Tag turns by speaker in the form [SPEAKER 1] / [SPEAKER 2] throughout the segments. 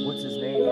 [SPEAKER 1] What's his name?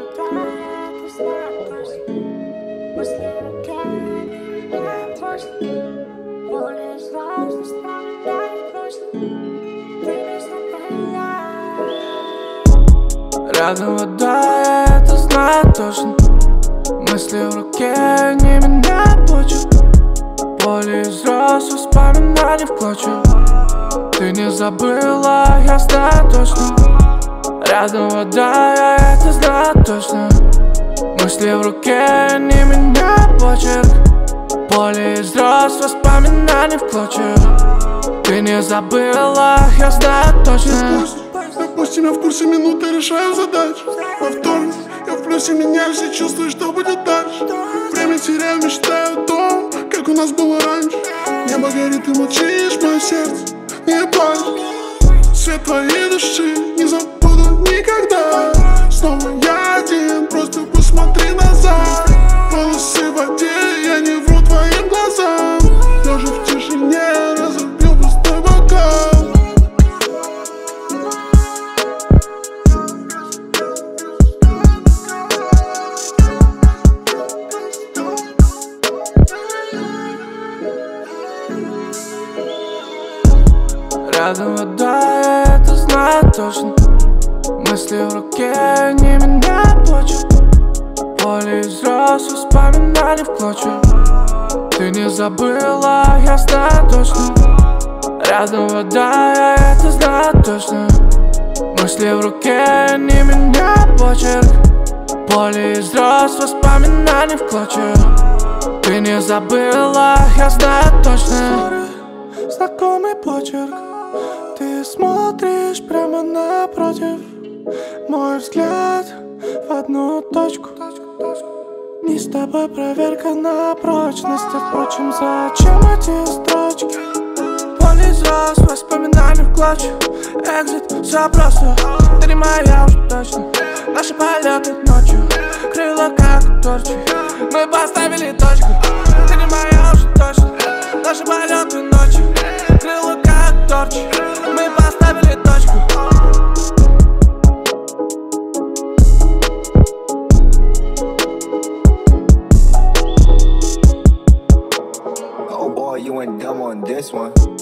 [SPEAKER 2] Рядом вода, я это знаю точно. Мысли в руке, они меня почут. Поле из роз, воспоминаний в клочья. Ты не забыла, я знаю точно. Рядом вода, я это знаю точно. Мысли в руке, они меня почерк. Поле из роз, воспоминаний в клочья. Ты не забыла, я знаю точно.
[SPEAKER 3] Допустим, я в курсе минуты решаю задачу. Во вторник я в плюсе, меня все чувствую, что будет дальше. Время теряю, мечтаю о том, как у нас было раньше. Небо горит, ты молчишь, мое сердце не плачет. Свет твоей души не забуду никогда. Снова я один, просто посмотри назад. Волосы в воде, я не вру твоим глазам. Лежа в тишине, разобью пустой бокал.
[SPEAKER 2] Рядом вода, я это знаю точно. Мысли в руке, они меня почут. Поле из роз, воспоминаний в клочья. Ты не забыла, я знаю точно. Рядом вода, я это знаю точно. Мысли в руке, они меня почерк. Поле из роз, воспоминаний в клочья. Ты не забыла, я знаю точно. Знакомый почерк. Ты смотришь прямо напротив. Мой взгляд в одну точку. Не с тобой проверка на прочность. А впрочем, зачем эти строчки? Поле из роз, воспоминаний в клочья. Экзит, все просто. Ты не моя уже точно. Наши полеты ночью, крыло как торчи. Мы поставили точку. Ты не моя уже точно. Наши полеты ночью, крыло как торчи. Мы поставили точку.
[SPEAKER 4] Oh boy, you went dumb on this one.